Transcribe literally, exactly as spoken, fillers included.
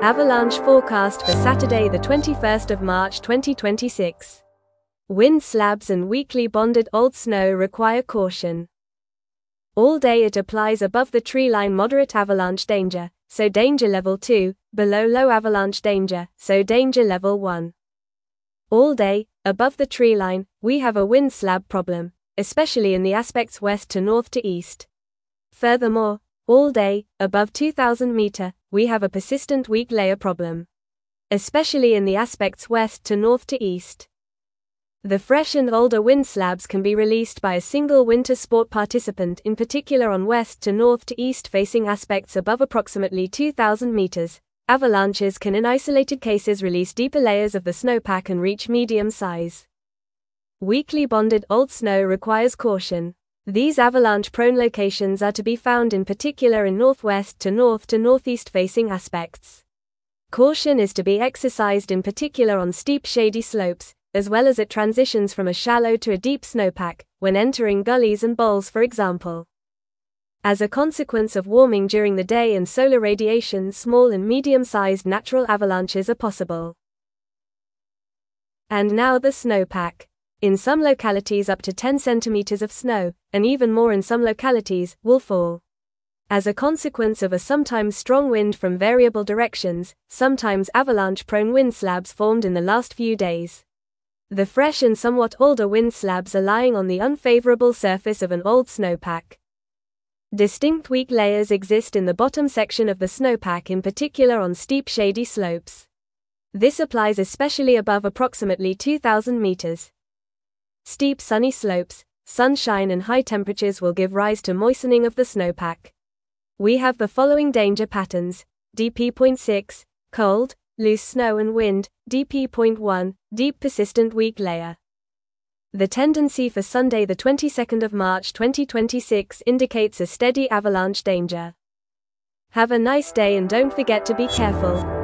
Avalanche forecast for Saturday the twenty-first of March twenty twenty-six. Wind slabs and weakly bonded old snow require caution. All day it applies above the treeline moderate avalanche danger, so danger level two, below low avalanche danger, so danger level one. All day, above the treeline, we have a wind slab problem, especially in the aspects west to north to east. Furthermore, all day, above two thousand meter, we have a persistent weak layer problem, especially in the aspects west to north to east. The fresh and older wind slabs can be released by a single winter sport participant, in particular on west to north to east facing aspects above approximately two thousand meters. Avalanches can in isolated cases release deeper layers of the snowpack and reach medium size. Weakly bonded old snow requires caution. These avalanche-prone locations are to be found in particular in northwest to north to northeast facing aspects. Caution is to be exercised in particular on steep shady slopes, as well as at transitions from a shallow to a deep snowpack, when entering gullies and bowls for example. As a consequence of warming during the day and solar radiation, small and medium-sized natural avalanches are possible. And now the snowpack. In some localities up to ten centimeters of snow, and even more in some localities, will fall. As a consequence of a sometimes strong wind from variable directions, sometimes avalanche-prone wind slabs formed in the last few days. The fresh and somewhat older wind slabs are lying on the unfavorable surface of an old snowpack. Distinct weak layers exist in the bottom section of the snowpack, in particular on steep shady slopes. This applies especially above approximately two thousand meters. Steep sunny slopes, sunshine and high temperatures will give rise to moistening of the snowpack. We have the following danger patterns: D P zero point six, cold, loose snow and wind; D P zero point one, deep persistent weak layer. The tendency for Sunday the twenty-second of March twenty twenty-six indicates a steady avalanche danger. Have a nice day and don't forget to be careful.